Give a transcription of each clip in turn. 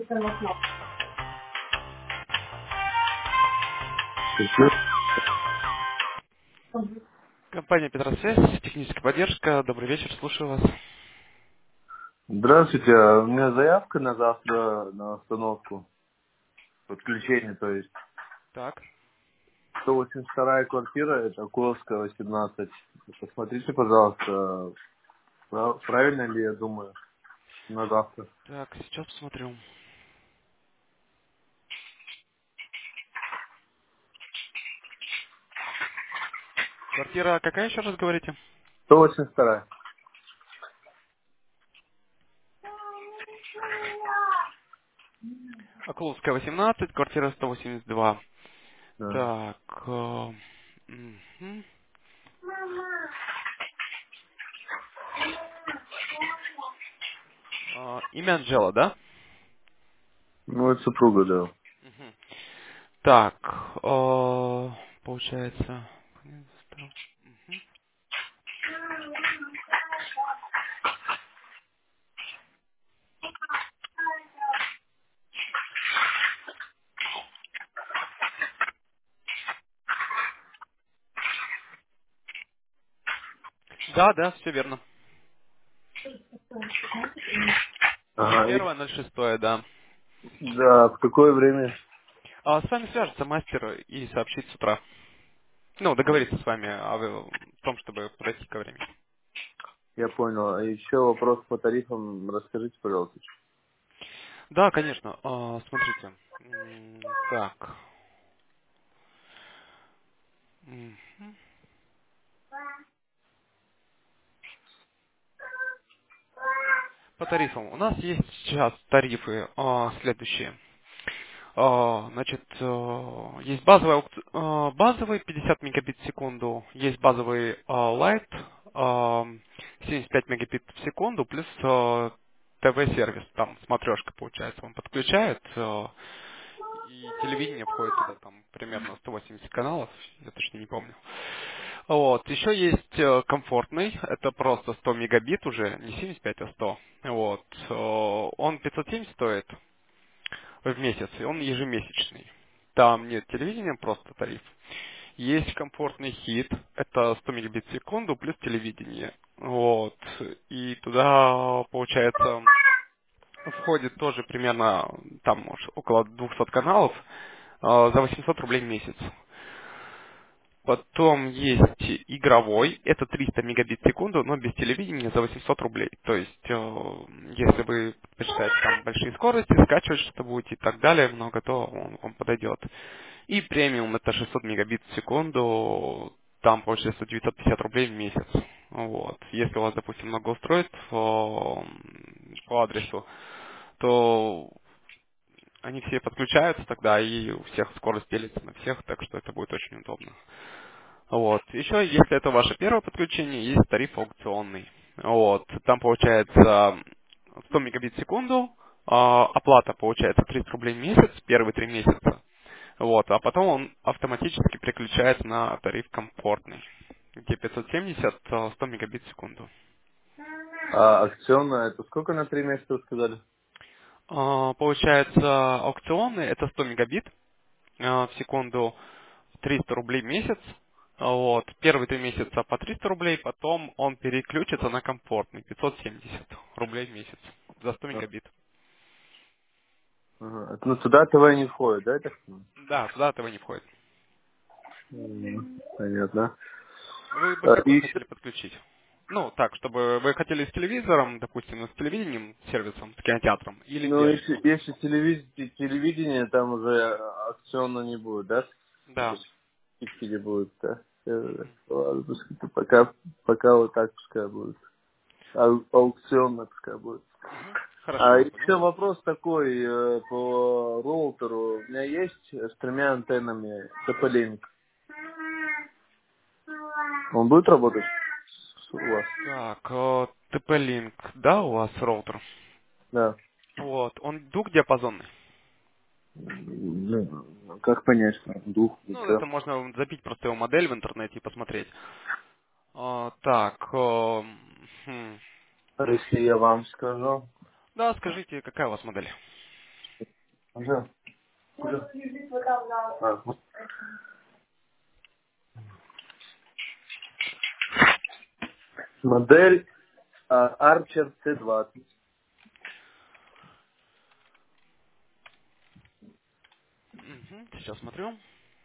Компания Петросвязь, техническая поддержка. Добрый вечер, слушаю вас. Здравствуйте, у меня заявка на завтра на остановку, подключение, то есть Так, 182 квартира, это Куловская, 18. Посмотрите, пожалуйста, правильно ли я думаю на завтра. так, сейчас посмотрю. Квартира какая, еще раз говорите? 182, Окуловская, 18, квартира 182. да. Так, мгм. Имя Анжела, да? Ну, это супруга, да. Мгм. Так, получается... Мгм. Да, да, все верно. Ага, и, 01.06, да. да, в какое время? С вами свяжется мастер и сообщит с утра. Ну, договориться с вами о том, чтобы подойти ко времени. Я понял. А еще вопрос по тарифам, расскажите, пожалуйста. Да, конечно. Смотрите. Так. Мгм. По тарифам. У нас есть сейчас тарифы следующие. Значит, есть базовый 50 мегабит в секунду, есть базовый Light 75 мегабит в секунду, плюс ТВ-сервис, там смотрешка получается, он подключает, и телевидение входит туда, там примерно 180 каналов, я точно не помню. Вот. Еще есть комфортный, это просто 100 мегабит уже, не 75, а 100. Вот. Он 570 стоит в месяц, и он ежемесячный. Там нет телевидения, просто тариф. Есть комфортный хит, это 100 мегабит в секунду плюс телевидение. Вот. И туда, получается, входит тоже примерно там около 200 каналов за 800 рублей в месяц. Потом есть игровой, это 300 мегабит в секунду, но без телевидения за 800 рублей. То есть, если вы предпочитаете там большие скорости, скачивать что-то будете и так далее, много, то он вам подойдет. И премиум это 600 мегабит в секунду, там получается 950 рублей в месяц. Вот. Если у вас, допустим, много устройств по адресу, то они все подключаются тогда, и у всех скорость делится на всех, так что это будет очень удобно. Вот. Еще, если это ваше первое подключение, есть тариф аукционный. Вот. Там получается 100 мегабит в секунду, оплата получается 30 рублей в месяц, первые 3 месяца. Вот. А потом он автоматически переключается на тариф комфортный, где 570, 100 мегабит в секунду. А акционная, это сколько на 3 месяца вы сказали? Получается, аукционный это 100 мегабит в секунду, 300 рублей в месяц. Вот. Первые 3 месяца по 300 рублей, потом он переключится на комфортный, 570 рублей в месяц за 100 А, мегабит. ага. Ну, туда ТВ не входит, да, я так понимаю? Да, туда этого не входит. Понятно. Вы бы И какой еще, хотели подключить? Ну, так, чтобы вы хотели с телевизором, допустим, ну, с телевидением, сервисом, с кинотеатром, или ну, без? если телевидение, там уже акционно не будет, да? Да. Скидки не будет, да? Ладно, пускай, пока вот так пускай будет. Аукционно пускай будет. Хорошо, А я понял. еще вопрос такой по роутеру. У меня есть с 3 антеннами TP-Link. Он будет работать у вас? Так, TP-Link, да, у вас роутер? Да. Вот, он двухдиапазонный. Ну, как понять, что дух и Ну, все. это можно забить просто его модель в интернете и посмотреть. Так, хм. А если я вам скажу? Да, скажите, какая у вас модель? Уже. Уже. А, модель Archer C20. Мгм, сейчас смотрю.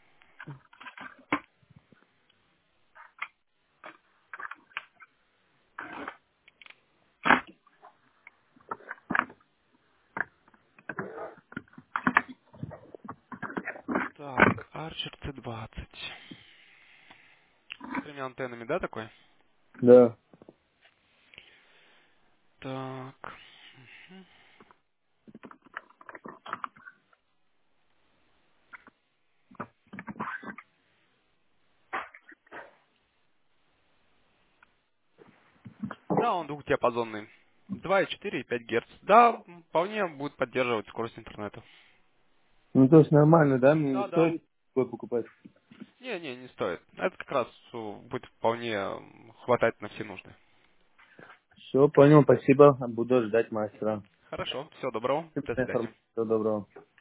Так, Archer C20. С тремя антеннами, да, такой? Да. Так. Да, он двухдиапазонный. 2,4 и 5 Гц. Да, вполне будет поддерживать скорость интернета. Ну, то есть нормально, да? Мне не Да, да. стоит такой покупать. Не стоит. Это как раз будет вполне хватать на все нужды. Все, понял, спасибо. Буду ждать мастера. Хорошо, всего доброго. До свидания. Всего доброго.